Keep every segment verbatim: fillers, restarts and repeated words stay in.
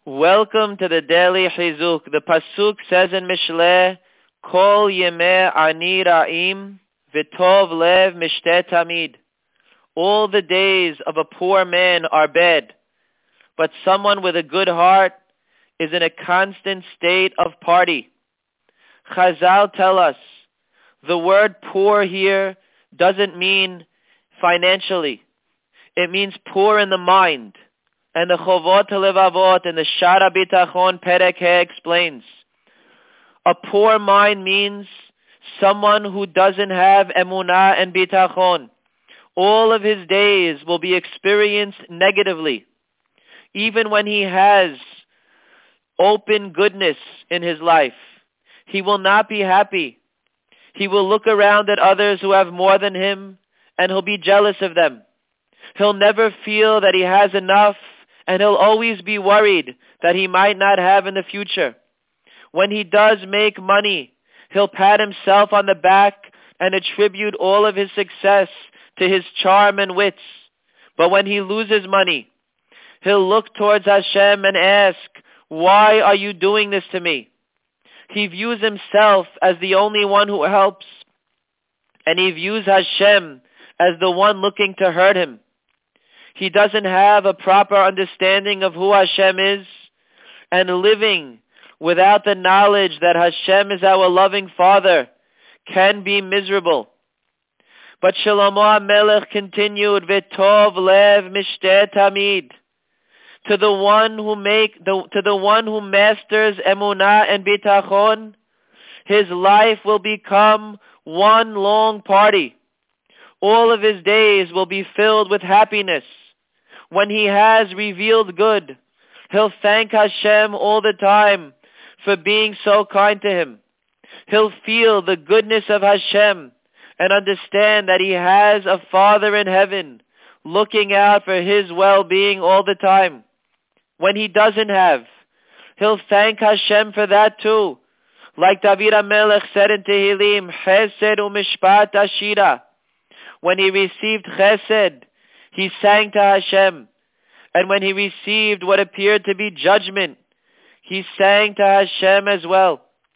Welcome to the Daily Chizuk. The Pasuk says in Mishleh, Kol Yemeh Ani Ra'im V'tov Lev Mishteh Tamid. All the days of a poor man are bad, but someone with a good heart is in a constant state of party. Chazal tell us, the word poor here doesn't mean financially. It means poor in the mind. And the Chovot HaLevavot and the Shara Bitachon Perek He explains, a poor mind means someone who doesn't have emunah and bitachon. All of his days will be experienced negatively. Even when he has open goodness in his life, he will not be happy. He will look around at others who have more than him, and he'll be jealous of them. He'll never feel that he has enough, and he'll always be worried that he might not have in the future. When he does make money, he'll pat himself on the back and attribute all of his success to his charm and wits. But when he loses money, he'll look towards Hashem and ask, why are you doing this to me? He views himself as the only one who helps, and he views Hashem as the one looking to hurt him. He doesn't have a proper understanding of who Hashem is, and living without the knowledge that Hashem is our loving Father can be miserable. But Shlomo HaMelech continued, V'tov lev mishteh tamid. To the one who make the, to the one who masters emunah and bitachon, his life will become one long party. All of his days will be filled with happiness. When he has revealed good, he'll thank Hashem all the time for being so kind to him. He'll feel the goodness of Hashem and understand that he has a Father in heaven looking out for his well-being all the time. When he doesn't have, he'll thank Hashem for that too. Like David HaMelech said in Tehillim, Chesed u'mishpat ashira. When he received chesed, he sang to Hashem. And when he received what appeared to be judgment, he sang to Hashem as well.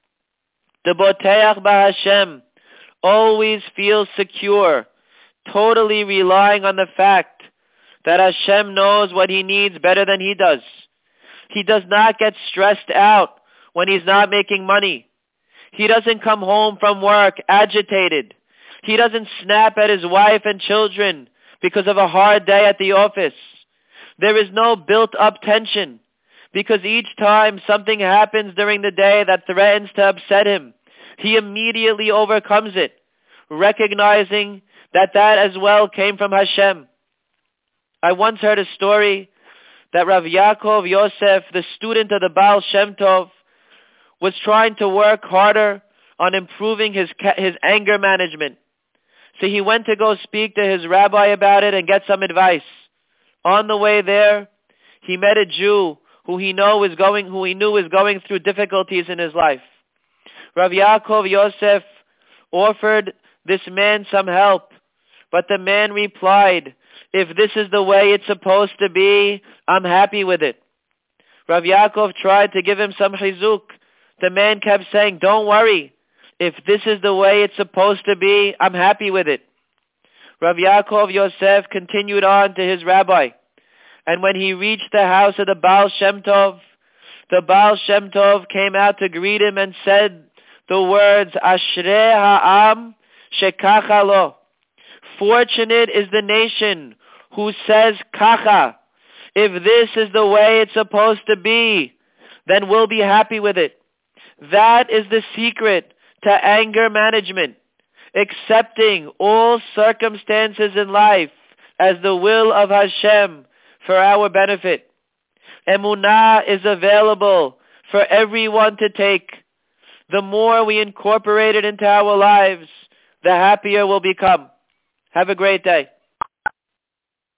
The boteach b'Hashem always feels secure, totally relying on the fact that Hashem knows what he needs better than he does. He does not get stressed out when he's not making money. He doesn't come home from work agitated. He doesn't snap at his wife and children because of a hard day at the office. There is no built-up tension, because each time something happens during the day that threatens to upset him, he immediately overcomes it, recognizing that that as well came from Hashem. I once heard a story that Rav Yaakov Yosef, the student of the Baal Shem Tov, was trying to work harder on improving his his anger management. So he went to go speak to his rabbi about it and get some advice. On the way there, he met a Jew who he know is going, who he knew was going through difficulties in his life. Rav Yaakov Yosef offered this man some help, but the man replied, if this is the way it's supposed to be, I'm happy with it. Rav Yaakov tried to give him some chizuk. The man kept saying, don't worry. If this is the way it's supposed to be, I'm happy with it. Rav Yaakov Yosef continued on to his rabbi. And when he reached the house of the Baal Shem Tov, the Baal Shem Tov came out to greet him and said the words, Ashrei ha'am shekacha lo. Fortunate is the nation who says kacha. If this is the way it's supposed to be, then we'll be happy with it. That is the secret to anger management. Accepting all circumstances in life as the will of Hashem for our benefit. Emunah is available for everyone to take. The more we incorporate it into our lives, the happier we'll become. Have a great day.